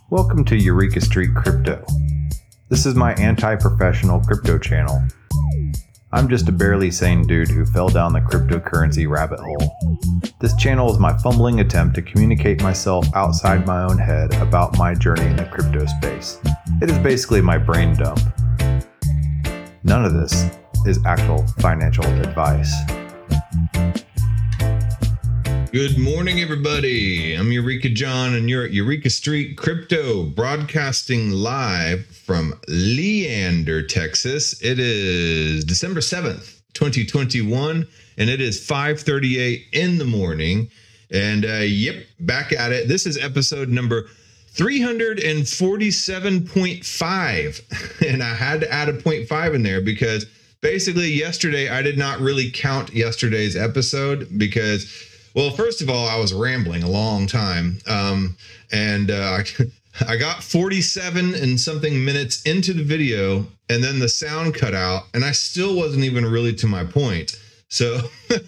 Welcome to Eureka Street Crypto. This is my anti-professional crypto channel. I'm just a barely sane dude who fell down the cryptocurrency rabbit hole. This channel is my fumbling attempt to communicate myself outside my own head about my journey in the crypto space. It is basically my brain dump. None of this is actual financial advice. Good morning, everybody. I'm Eureka John, and you're at Eureka Street Crypto, broadcasting live from Leander, Texas. It is December 7th, 2021, and it is 5:38 in the morning. And back at it. This is episode number 347.5, and I had to add a 0.5 in there because basically yesterday I did not really count yesterday's episode because, well, first of all, I was rambling a long time, and I got 47 and something minutes into the video, and then the sound cut out, and I still wasn't even really to my point. So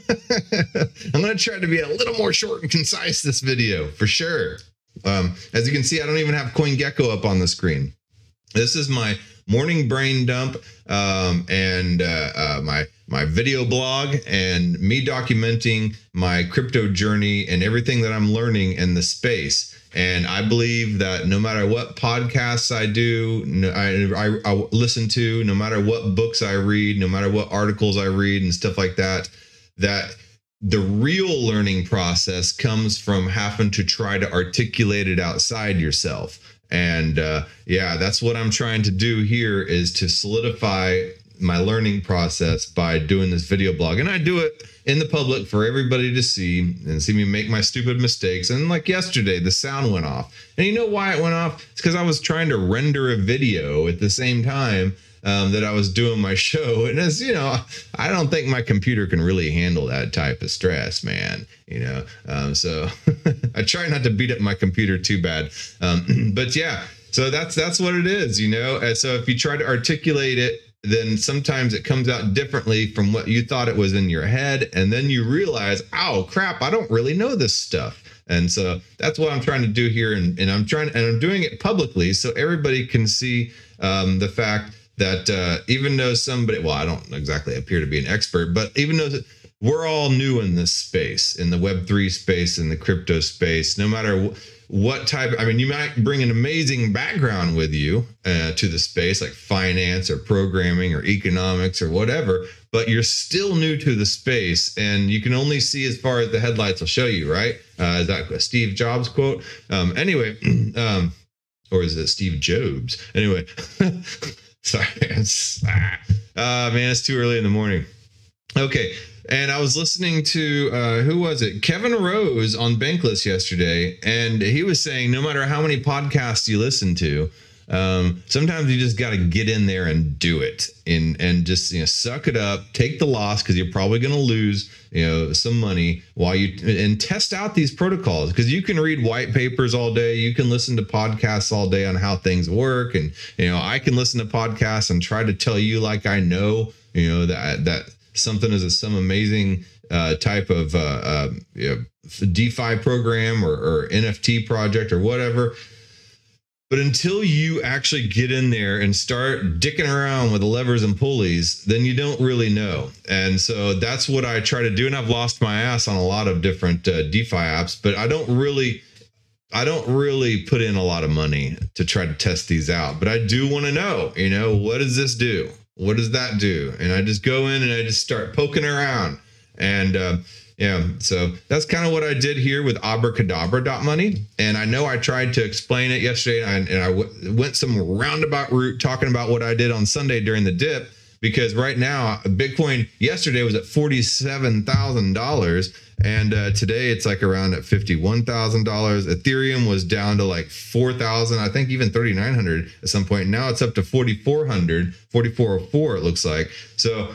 I'm going to try to be a little more short and concise this video, for sure. As you can see, I don't even have CoinGecko up on the screen. This is my morning brain dump and my video blog and me documenting my crypto journey and everything that I'm learning in the space. And I believe that no matter what podcasts I do, I listen to, no matter what books I read, no matter what articles I read and stuff like that, that the real learning process comes from having to try to articulate it outside yourself. And that's what I'm trying to do here, is to solidify my learning process by doing this video blog. And I do it in the public for everybody to see and see me make my stupid mistakes. And like yesterday, the sound went off. And you know why it went off? It's because I was trying to render a video at the same time that I was doing my show. And as you know, I don't think my computer can really handle that type of stress, man. So I try not to beat up my computer too bad. But yeah, so that's what it is, And so if you try to articulate it, then sometimes it comes out differently from what you thought it was in your head. And then you realize, oh crap, I don't really know this stuff. And so that's what I'm trying to do here. And I'm doing it publicly so everybody can see the fact that even though I don't exactly appear to be an expert, but even though we're all new in this space, in the Web3 space, in the crypto space, no matter what type, you might bring an amazing background with you to the space, like finance or programming or economics or whatever, but you're still new to the space and you can only see as far as the headlights will show you, right? Is that a Steve Jobs quote? Anyway, or is it Steve Jobs? Anyway, sorry. Man, it's too early in the morning. Okay. And I was listening to, who was it? Kevin Rose on Bankless yesterday. And he was saying, no matter how many podcasts you listen to, sometimes you just got to get in there and do it and just, suck it up, take the loss, because you're probably going to lose, some money and test out these protocols, because you can read white papers all day. You can listen to podcasts all day on how things work. And, I can listen to podcasts and try to tell you like I know, that something is some amazing type of DeFi program or NFT project or whatever. But until you actually get in there and start dicking around with the levers and pulleys, then you don't really know. And so that's what I try to do. And I've lost my ass on a lot of different DeFi apps, but I don't really put in a lot of money to try to test these out. But I do want to know, what does this do? What does that do? And I just go in and I just start poking around. And so that's kind of what I did here with abracadabra.money. And I know I tried to explain it yesterday, and I went some roundabout route talking about what I did on Sunday during the dip, because right now Bitcoin yesterday was at $47,000. And today it's like around at $51,000. Ethereum was down to like 4,000, I think even 3,900 at some point. Now it's up to 4,400, 4,404 it looks like. So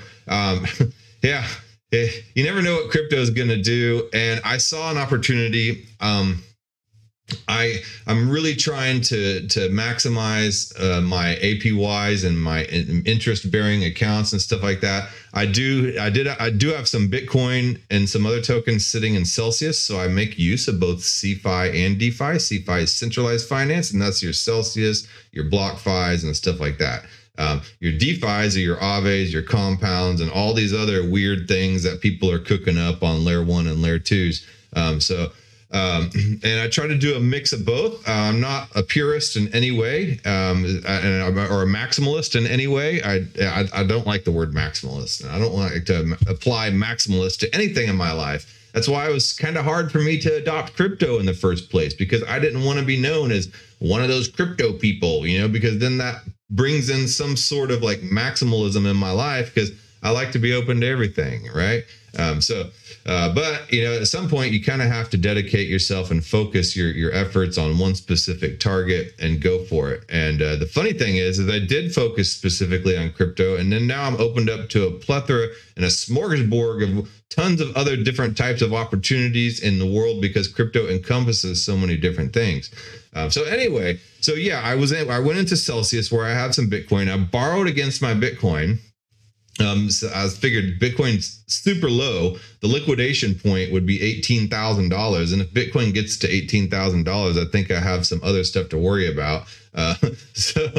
you never know what crypto is going to do. And I saw an opportunity I'm really trying to maximize my APYs and my interest bearing accounts and stuff like that. I do have some Bitcoin and some other tokens sitting in Celsius, so I make use of both CeFi and DeFi. CeFi is centralized finance, and that's your Celsius, your BlockFis, and stuff like that. Your DeFis are your Aves, your compounds, and all these other weird things that people are cooking up on layer 1 and layer 2s. And I try to do a mix of both. I'm not a purist in any way, or a maximalist in any way. I don't like the word maximalist. I don't like to apply maximalist to anything in my life. That's why it was kind of hard for me to adopt crypto in the first place, because I didn't want to be known as one of those crypto people, because then that brings in some sort of like maximalism in my life, because I like to be open to everything, right? But at some point you kind of have to dedicate yourself and focus your efforts on one specific target and go for it. And the funny thing is I did focus specifically on crypto, and then now I'm opened up to a plethora and a smorgasbord of tons of other different types of opportunities in the world, because crypto encompasses so many different things. I went into Celsius, where I have some Bitcoin. I borrowed against my Bitcoin. So I figured Bitcoin's super low. The liquidation point would be $18,000. And if Bitcoin gets to $18,000, I think I have some other stuff to worry about. So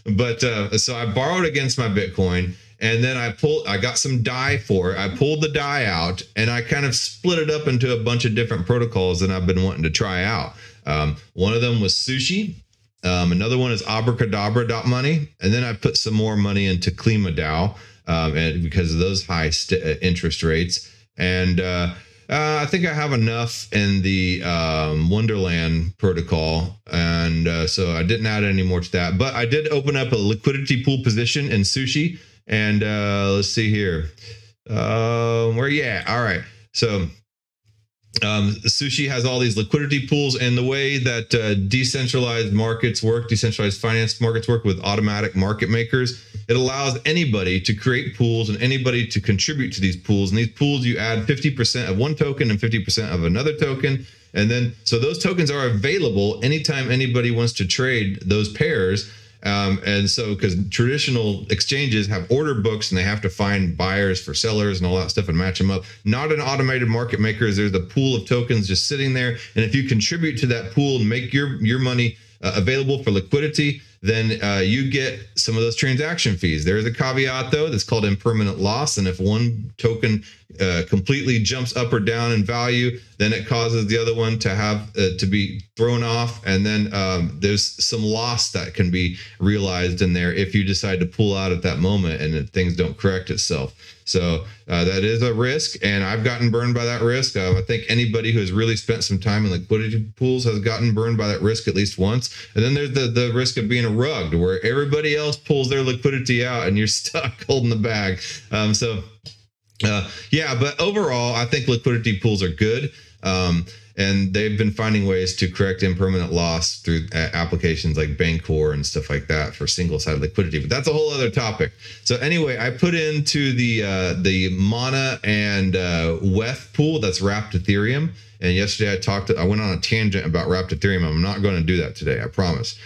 I borrowed against my Bitcoin, and then I got some DAI for it. I pulled the DAI out, and I kind of split it up into a bunch of different protocols that I've been wanting to try out. One of them was Sushi. Another one is Abracadabra.money. And then I put some more money into KlimaDAO. And because of those high interest rates. And I think I have enough in the Wonderland protocol. And so I didn't add any more to that. But I did open up a liquidity pool position in Sushi. And let's see here. Where you at? All right. So Sushi has all these liquidity pools, and the way that decentralized finance markets work with automatic market makers, it allows anybody to create pools and anybody to contribute to these pools. And these pools, you add 50% of one token and 50% of another token. And then, so those tokens are available anytime anybody wants to trade those pairs. And so, because traditional exchanges have order books and they have to find buyers for sellers and all that stuff and match them up. Not an automated market maker. There's a pool of tokens just sitting there. And if you contribute to that pool and make your money available for liquidity, then you get some of those transaction fees. There's a caveat, though, that's called impermanent loss. And if one token completely jumps up or down in value, then it causes the other one to have to be thrown off. And then there's some loss that can be realized in there if you decide to pull out at that moment and things don't correct itself. So that is a risk, and I've gotten burned by that risk. I think anybody who has really spent some time in liquidity pools has gotten burned by that risk at least once. And then there's the risk of being rugged, where everybody else pulls their liquidity out and you're stuck holding the bag. But overall, I think liquidity pools are good. And they've been finding ways to correct impermanent loss through applications like Bancor and stuff like that for single-sided liquidity. But that's a whole other topic. So anyway, I put into the Mana and WETH pool that's wrapped Ethereum. And yesterday I went on a tangent about wrapped Ethereum. I'm not going to do that today, I promise.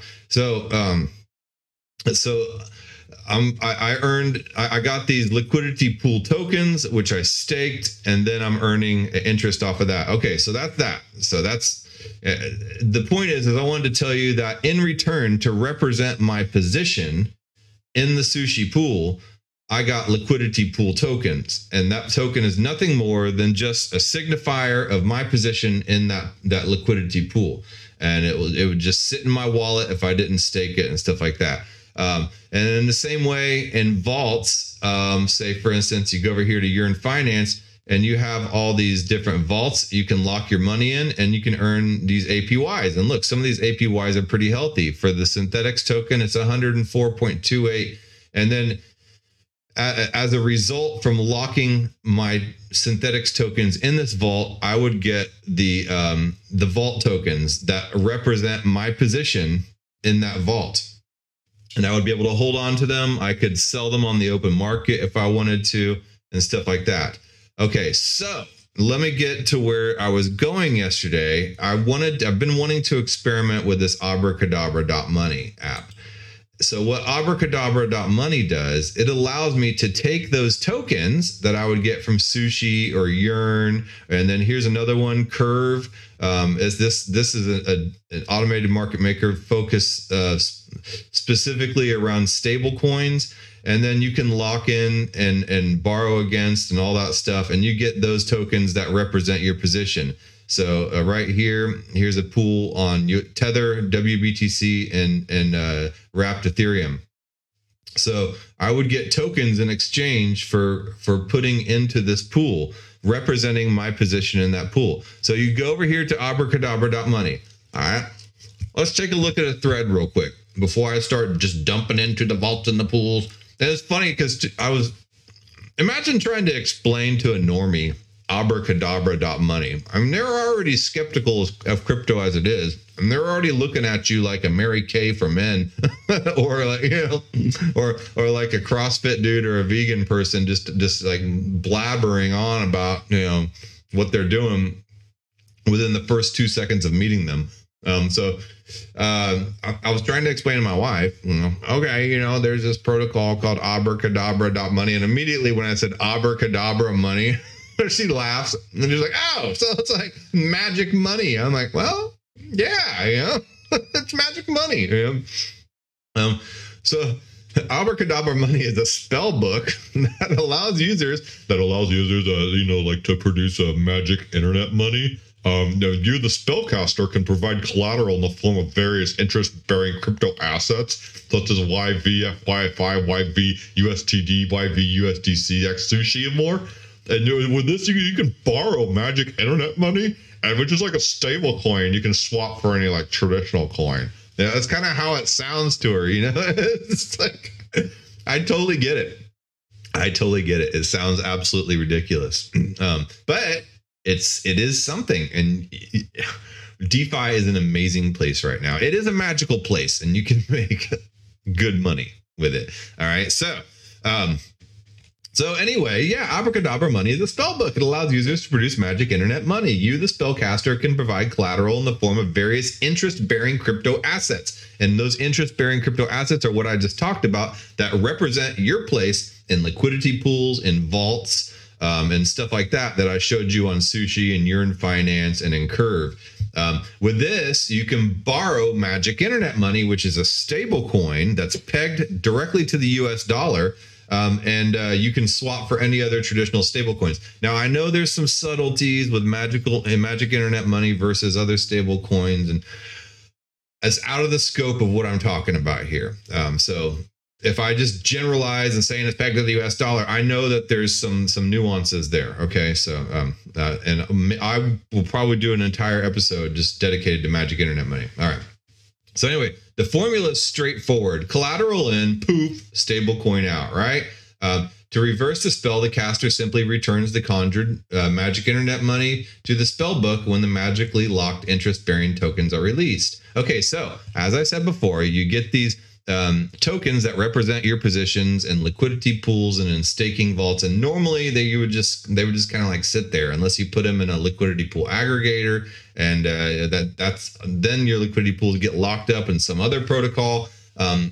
I got these liquidity pool tokens, which I staked, and then I'm earning interest off of that. Okay, so that's that. So that's the point is I wanted to tell you that in return to represent my position in the Sushi pool, I got liquidity pool tokens, and that token is nothing more than just a signifier of my position in that liquidity pool, and it would just sit in my wallet if I didn't stake it and stuff like that. And in the same way in vaults, say for instance, you go over here to Yearn Finance and you have all these different vaults you can lock your money in, and you can earn these APYs. And look, some of these APYs are pretty healthy. For the Synthetics token, it's 104.28. And then as a result from locking my Synthetics tokens in this vault, I would get the vault tokens that represent my position in that vault. And I would be able to hold on to them. I could sell them on the open market if I wanted to, and stuff like that. Okay, so let me get to where I was going yesterday. I've been wanting to experiment with this abracadabra.money app. So what abracadabra.money does, it allows me to take those tokens that I would get from Sushi or Yearn, and then here's another one, Curve. This is an automated market maker focused specifically around stable coins. And then you can lock in and borrow against and all that stuff, and you get those tokens that represent your position. So right here's a pool on Tether, WBTC, and Wrapped Ethereum. So I would get tokens in exchange for putting into this pool, representing my position in that pool. So you go over here to abracadabra.money. All right, let's take a look at a thread real quick before I start just dumping into the vaults and the pools. And it's funny because imagine trying to explain to a normie abracadabra.money. I mean, they're already skeptical of crypto as it is, and they're already looking at you like a Mary Kay for men, or like, or like a CrossFit dude or a vegan person, just like blabbering on about what they're doing within the first 2 seconds of meeting them. So I was trying to explain to my wife, okay, there's this protocol called abracadabra.money, and immediately when I said abracadabra money, she laughs and she's like, oh, so it's like magic money. I'm like, well, yeah, it's magic money. So abracadabra money is a spell book that allows users, like to produce a magic internet money. You, the spellcaster, can provide collateral in the form of various interest-bearing crypto assets, such as YV, FYFI, YV, USTD, YV, USDC, XSushi, and more. And with this, you can borrow magic internet money, and which is like a stable coin. You can swap for any like traditional coin. Yeah, that's kind of how it sounds to her. It's like, I totally get it. It sounds absolutely ridiculous, but it is something. And DeFi is an amazing place right now. It is a magical place, and you can make good money with it. All right, So anyway, abracadabra money is a spell book. It allows users to produce magic internet money. You, the spellcaster, can provide collateral in the form of various interest-bearing crypto assets. And those interest-bearing crypto assets are what I just talked about that represent your place in liquidity pools, in vaults, and stuff like that I showed you on Sushi and Yearn Finance and in Curve. With this, you can borrow magic internet money, which is a stable coin that's pegged directly to the US dollar. And you can swap for any other traditional stable coins. Now, I know there's some subtleties with magic internet money versus other stable coins, and it's out of the scope of what I'm talking about here. So if I just generalize and saying it's pegged to the US dollar, I know that there's some nuances there. Okay, so and I will probably do an entire episode just dedicated to magic internet money. All right. So anyway, the formula is straightforward. Collateral in, poof, stable coin out, right? To reverse the spell, the caster simply returns the conjured magic internet money to the spell book when the magically locked interest-bearing tokens are released. Okay, so as I said before, you get these tokens that represent your positions in liquidity pools and in staking vaults, and normally they would just kind of like sit there unless you put them in a liquidity pool aggregator, and then your liquidity pools get locked up in some other protocol. So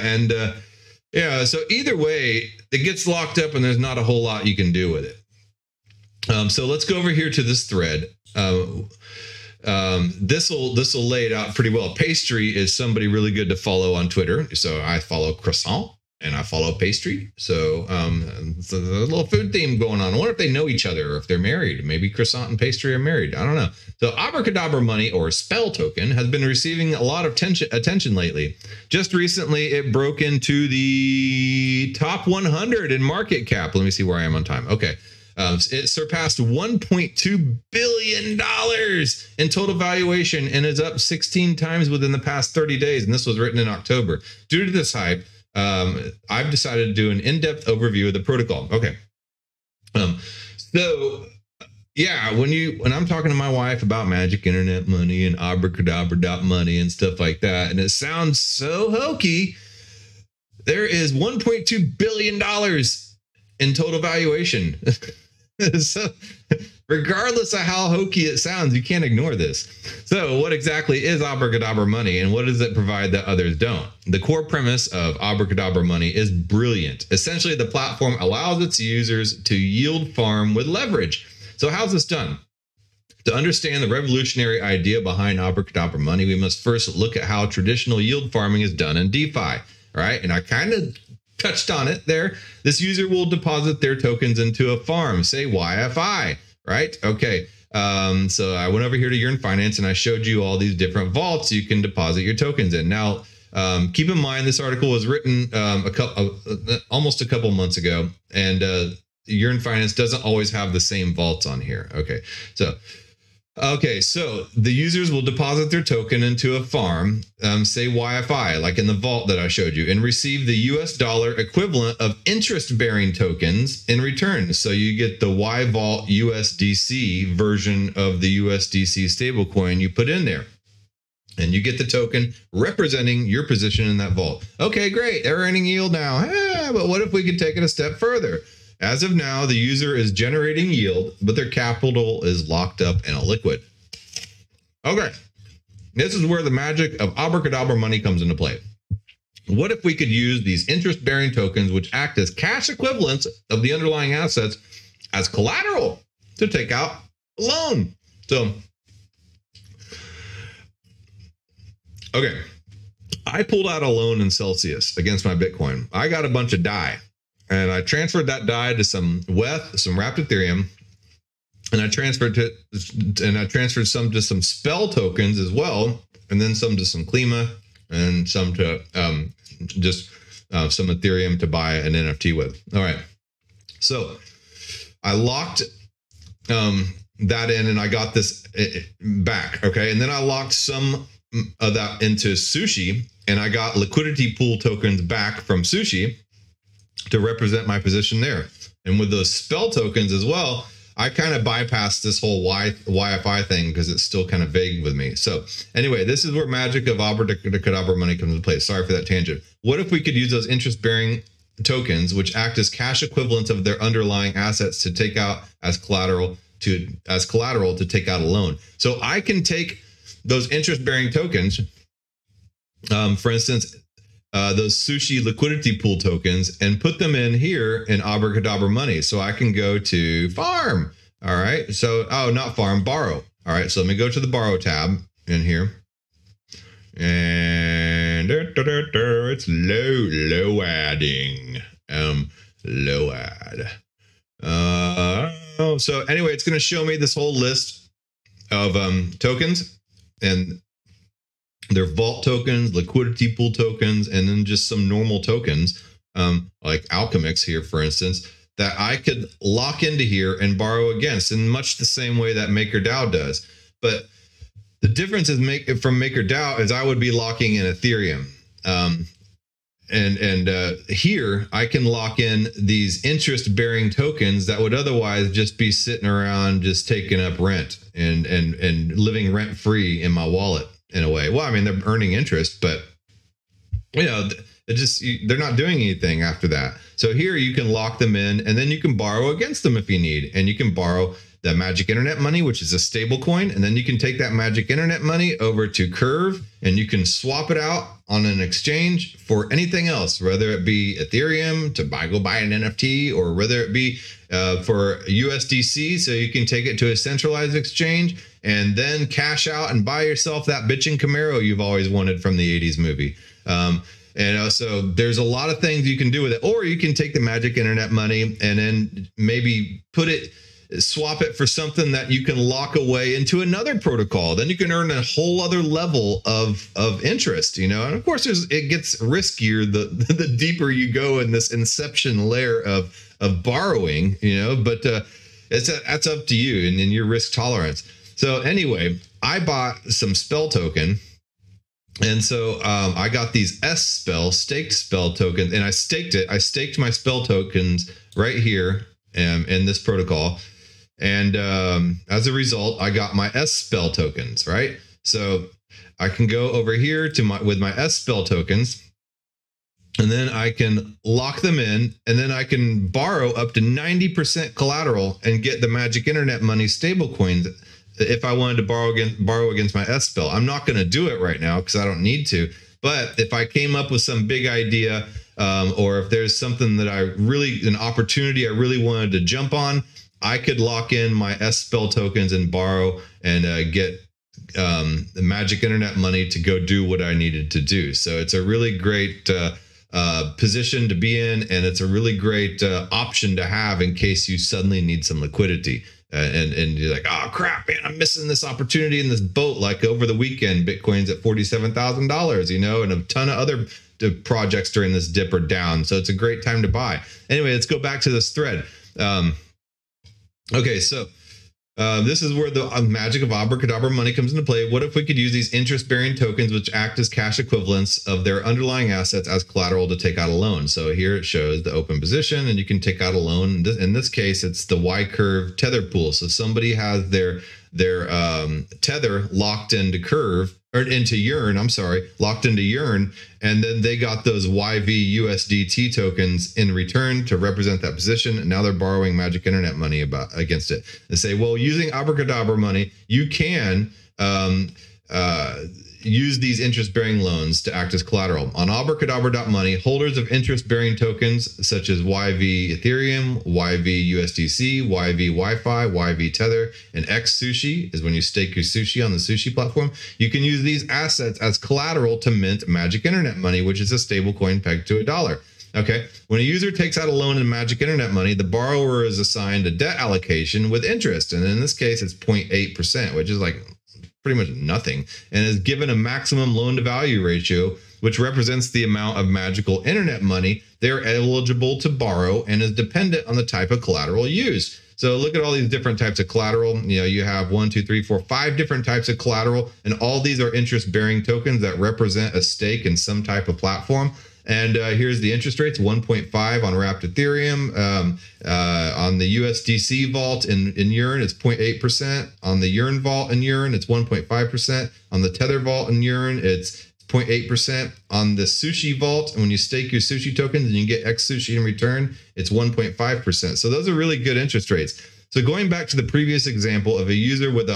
either way, it gets locked up and there's not a whole lot you can do with it. So let's go over here to this thread. This will lay it out pretty well. Pastry is somebody really good to follow on Twitter. So I follow Croissant and I follow Pastry. So it's a little food theme going on. I wonder if they know each other or if they're married. Maybe Croissant and Pastry are married. I don't know. So abracadabra money, or spell token, has been receiving a lot of attention lately. Just recently, it broke into the top 100 in market cap. Let me see where I am on time. Okay. It surpassed $1.2 billion in total valuation and is up 16 times within the past 30 days. And this was written in October. Due to this hype, I've decided to do an in-depth overview of the protocol. Okay. When I'm talking to my wife about magic internet money and abracadabra.money and stuff like that, and it sounds so hokey, there is $1.2 billion in total valuation. So regardless of how hokey it sounds, you can't ignore this. So what exactly is Abracadabra Money, and what does it provide that others don't? The core premise of Abracadabra Money is brilliant. Essentially, the platform allows its users to yield farm with leverage. So how's this done? To understand the revolutionary idea behind Abracadabra Money, we must first look at how traditional yield farming is done in DeFi, right? And I kind of touched on it there. This user will deposit their tokens into a farm, say YFI, right? Okay. So I went over here to Yearn Finance and I showed you all these different vaults you can deposit your tokens in. Now, keep in mind this article was written almost a couple months ago, and Yearn Finance doesn't always have the same vaults on here. So the users will deposit their token into a farm, say YFI, like in the vault that I showed you, and receive the US dollar equivalent of interest-bearing tokens in return. So you get the Y Vault USDC version of the USDC stablecoin you put in there. And you get the token representing your position in that vault. Okay, great. They're earning yield now. But what if we could take it a step further? As of now, the user is generating yield, but their capital is locked up in a liquid. Okay, this is where the magic of Abracadabra Money comes into play. What if we could use these interest-bearing tokens, which act as cash equivalents of the underlying assets, as collateral to take out a loan? So, okay, I pulled out a loan in Celsius against my Bitcoin. I got a bunch of DAI. And I transferred that DAI to some WETH, some wrapped Ethereum, and I transferred some to some Spell tokens as well, and then some to some Klima, and some to some Ethereum to buy an NFT with. All right, so I locked that in, and I got this back. Okay, and then I locked some of that into Sushi, and I got liquidity pool tokens back from Sushi to represent my position there. And with those Spell tokens as well, I kind of bypassed this whole YFI thing because it's still kind of vague with me. So anyway, this is where magic of Abracadabra Money comes into play. Sorry for that tangent. What if we could use those interest-bearing tokens, which act as cash equivalents of their underlying assets, to take out as collateral to take out a loan? So I can take those interest-bearing tokens, for instance, those Sushi liquidity pool tokens, and put them in here in Abracadabra Money. So I can go to farm. All right. So, not farm, borrow. All right. So let me go to the borrow tab in here. And it's low adding. Low add. So anyway, it's going to show me this whole list of tokens, and their vault tokens, liquidity pool tokens, and then just some normal tokens, like Alchemix here, for instance, that I could lock into here and borrow against in much the same way that MakerDAO does. But the difference is from MakerDAO is I would be locking in Ethereum. And here I can lock in these interest-bearing tokens that would otherwise just be sitting around just taking up rent and living rent-free in my wallet. In a way. Well, I mean, they're earning interest, but they're not doing anything after that. So here you can lock them in, and then you can borrow against them if you need. And you can borrow the Magic Internet Money, which is a stable coin. And then you can take that Magic Internet Money over to Curve, and you can swap it out on an exchange for anything else, whether it be Ethereum to go buy an NFT, or whether it be for USDC. So you can take it to a centralized exchange and then cash out and buy yourself that bitchin' Camaro you've always wanted from the 80s movie. So there's a lot of things you can do with it. Or you can take the Magic Internet Money and then maybe swap it for something that you can lock away into another protocol. Then you can earn a whole other level of interest, And of course, it gets riskier the deeper you go in this inception layer of borrowing, But that's up to you and your risk tolerance. So anyway, I bought some Spell token. And so I got these staked Spell tokens, and I staked it. I staked my Spell tokens right here in this protocol. And as a result, I got my Spell tokens, right? So I can go over here with my Spell tokens, and then I can lock them in, and then I can borrow up to 90% collateral and get the Magic Internet Money stablecoins if I wanted to borrow against my SBIL. I'm not going to do it right now because I don't need to. But if I came up with some big idea, or if there's something that an opportunity I really wanted to jump on, I could lock in my SBIL tokens and borrow and get the Magic Internet Money to go do what I needed to do. So it's a really great position to be in, and it's a really great option to have in case you suddenly need some liquidity. And you're like, oh crap, man, I'm missing this opportunity in this boat. Like over the weekend, Bitcoin's at $47,000, and a ton of other projects during this dip are down. So it's a great time to buy. Anyway, let's go back to this thread. Okay, so this is where the magic of Abracadabra Money comes into play. What if we could use these interest-bearing tokens, which act as cash equivalents of their underlying assets, as collateral to take out a loan? So here it shows the open position, and you can take out a loan. In this case, it's the Y-Curve tether pool. So somebody has their tether locked into Curve, or into Yearn, locked into Yearn, and then they got those YV-USDT tokens in return to represent that position, and now they're borrowing Magic Internet Money against it. They say, well, using Abracadabra Money, you can use these interest-bearing loans to act as collateral. On Abracadabra.money, holders of interest-bearing tokens such as YV Ethereum, YV USDC, YV Wi-Fi, YV Tether, and X Sushi is when you stake your sushi on the sushi platform. You can use these assets as collateral to mint Magic Internet Money, which is a stable coin pegged to $1. Okay, when a user takes out a loan in Magic Internet Money, the borrower is assigned a debt allocation with interest. And in this case, it's 0.8%, which is like pretty much nothing, and is given a maximum loan to value ratio, which represents the amount of magical internet money they're eligible to borrow and is dependent on the type of collateral used. So look at all these different types of collateral. You have 5 different types of collateral, and all these are interest-bearing tokens that represent a stake in some type of platform. And here's the interest rates: 1.5 on Wrapped Ethereum. On the USDC vault in Yearn, it's 0.8%. On the Yearn vault in Yearn, it's 1.5%. On the Tether vault in Yearn, it's 0.8%. On the Sushi vault, and when you stake your sushi tokens and you get X Sushi in return, it's 1.5%. So those are really good interest rates. So going back to the previous example of a user with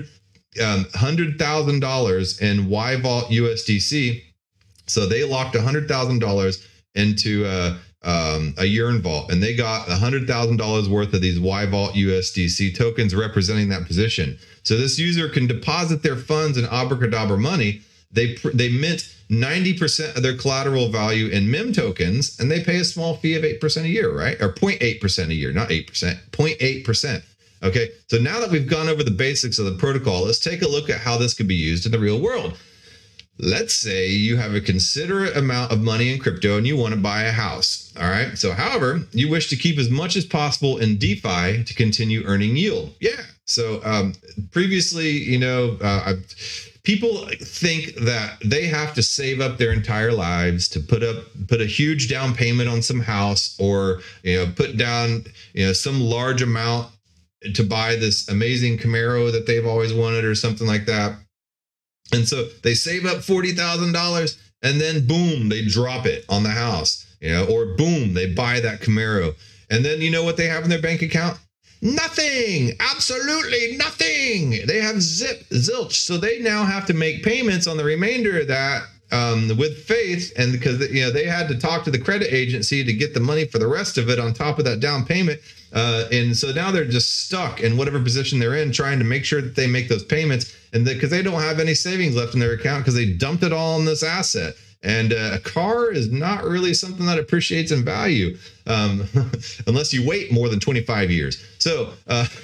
$100,000 in Y Vault USDC, so they locked $100,000 into a Yearn vault, and they got $100,000 worth of these Y Vault USDC tokens representing that position. So this user can deposit their funds in Abracadabra Money. They mint 90% of their collateral value in MIM tokens, and they pay a small fee of 8% a year, right? Or 0.8% a year, not 8%, 0.8%. Okay, so now that we've gone over the basics of the protocol, let's take a look at how this could be used in the real world. Let's say you have a considerate amount of money in crypto and you want to buy a house. All right. So, however, you wish to keep as much as possible in DeFi to continue earning yield. Yeah. So previously, people think that they have to save up their entire lives to put a huge down payment on some house, or, put down, some large amount to buy this amazing Camaro that they've always wanted or something like that. And so they save up $40,000 and then boom, they drop it on the house, or boom, they buy that Camaro. And then you know what they have in their bank account? Nothing, absolutely nothing. They have zilch. So they now have to make payments on the remainder of that with faith. And because, they had to talk to the credit agency to get the money for the rest of it on top of that down payment. And so now they're just stuck in whatever position they're in, trying to make sure that they make those payments, and because they don't have any savings left in their account because they dumped it all in this asset. And a car is not really something that appreciates in value unless you wait more than 25 years. So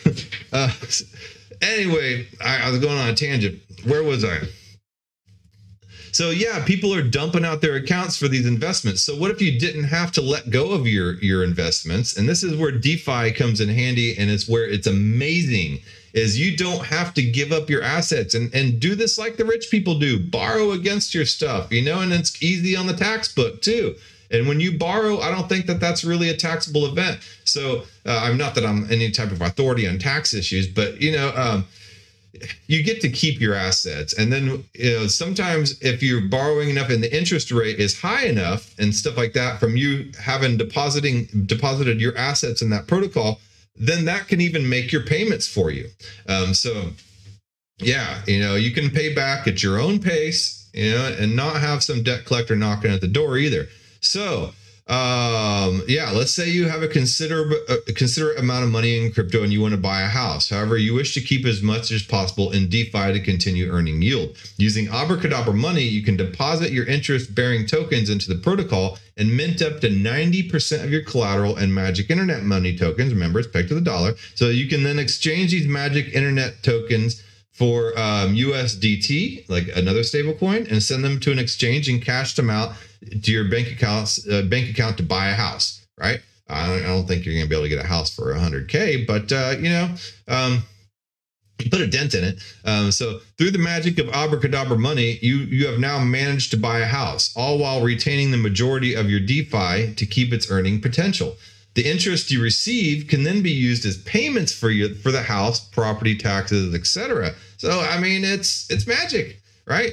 anyway, I was going on a tangent. Where was I? So yeah, people are dumping out their accounts for these investments. So what if you didn't have to let go of your investments? And this is where DeFi comes in handy, and it's where it's amazing, is you don't have to give up your assets and do this like the rich people do. Borrow against your stuff, and it's easy on the tax book too. And when you borrow, I don't think that that's really a taxable event. So I'm not that I'm any type of authority on tax issues, but you get to keep your assets. And then, sometimes if you're borrowing enough and the interest rate is high enough and stuff like that from you having deposited your assets in that protocol, then that can even make your payments for you. You can pay back at your own pace, and not have some debt collector knocking at the door either. So, let's say you have a considerate amount of money in crypto and you want to buy a house. However, you wish to keep as much as possible in DeFi to continue earning yield. Using Abracadabra Money, you can deposit your interest-bearing tokens into the protocol and mint up to 90% of your collateral and Magic Internet Money tokens. Remember, it's pegged to the dollar. So you can then exchange these Magic Internet tokens for USDT, like another stable coin, and send them to an exchange and cash them out to your bank account to buy a house, right? I don't think you're going to be able to get a house for $100K, but put a dent in it. So through the magic of Abracadabra Money, you have now managed to buy a house, all while retaining the majority of your DeFi to keep its earning potential. The interest you receive can then be used as payments for the house, property taxes, etc. So I mean, it's magic, right?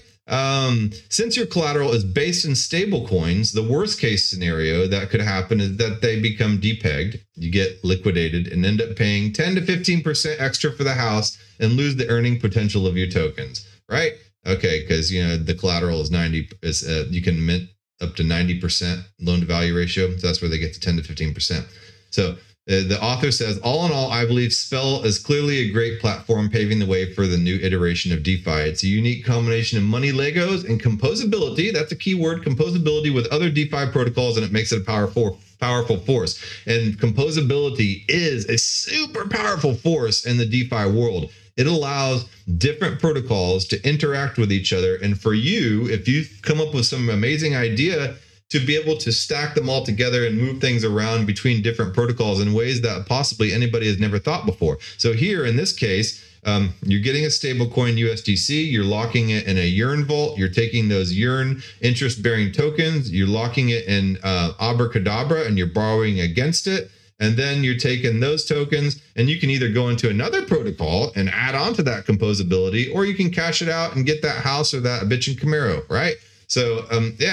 Since your collateral is based in stable coins, the worst case scenario that could happen is that they become depegged, you get liquidated, and end up paying 10 to 15% extra for the house and lose the earning potential of your tokens, right? Okay, because the collateral is you can mint up to 90% loan to value ratio. So that's where they get to 10 to 15%. So the author says, all in all, I believe Spell is clearly a great platform paving the way for the new iteration of DeFi. It's a unique combination of money Legos and composability. That's a key word, composability with other DeFi protocols, and it makes it a powerful force. And composability is a super powerful force in the DeFi world. It allows different protocols to interact with each other. And for you, if you come up with some amazing idea, to be able to stack them all together and move things around between different protocols in ways that possibly anybody has never thought before. So here in this case, you're getting a stable coin USDC, you're locking it in a Yearn vault, you're taking those Yearn interest-bearing tokens, you're locking it in Abracadabra, and you're borrowing against it. And then you're taking those tokens and you can either go into another protocol and add on to that composability, or you can cash it out and get that house or that bitchin' Camaro, right? So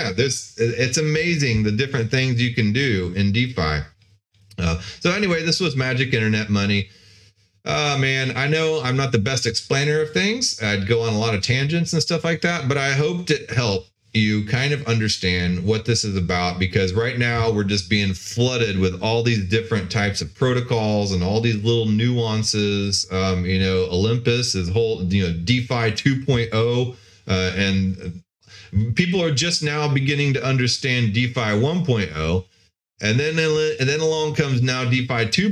it's amazing the different things you can do in DeFi. So anyway, this was Magic Internet Money. Man, I know I'm not the best explainer of things. I'd go on a lot of tangents and stuff like that, but I hope to help you kind of understand what this is about, because right now we're just being flooded with all these different types of protocols and all these little nuances. Olympus is whole, DeFi 2.0, and people are just now beginning to understand DeFi 1.0, and then along comes now DeFi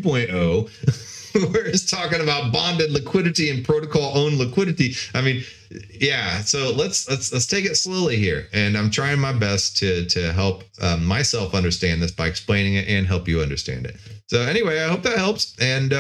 2.0. Where it's talking about bonded liquidity and protocol owned liquidity. I mean, yeah. So let's take it slowly here, and I'm trying my best to help myself understand this by explaining it and help you understand it. So anyway, I hope that helps. And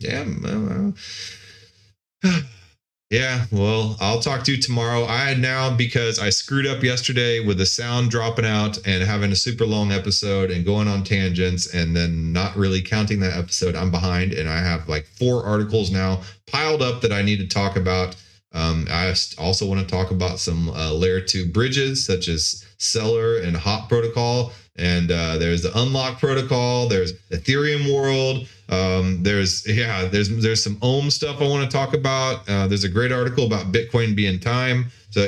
yeah, well, I'll talk to you tomorrow. Because I screwed up yesterday with the sound dropping out and having a super long episode and going on tangents and then not really counting that episode, I'm behind, and I have like 4 articles now piled up that I need to talk about. I also want to talk about some layer 2 bridges such as Stellar and Hop protocol. And there's the Unlock protocol. There's Ethereum world. There's some Ohm stuff I want to talk about. There's a great article about Bitcoin being time. So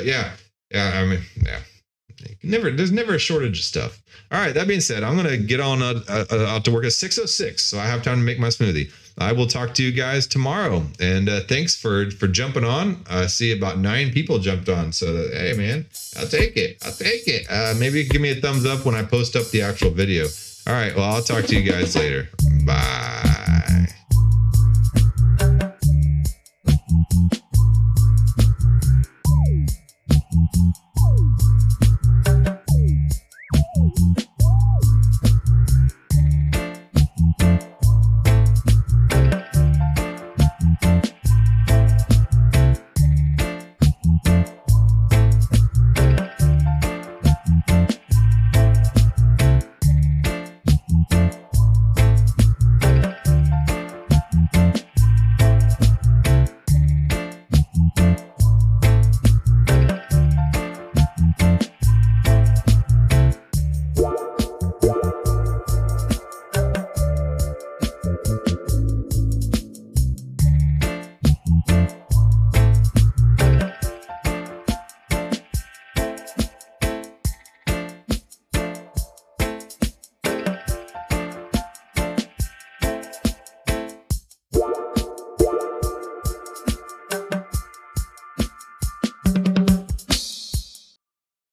there's never a shortage of stuff. All right. That being said, I'm going to get on out to work at 6:06, so I have time to make my smoothie. I will talk to you guys tomorrow. And thanks for jumping on. I see about 9 people jumped on. So, hey, man, I'll take it. Maybe you can give me a thumbs up when I post up the actual video. All right. Well, I'll talk to you guys later. Bye.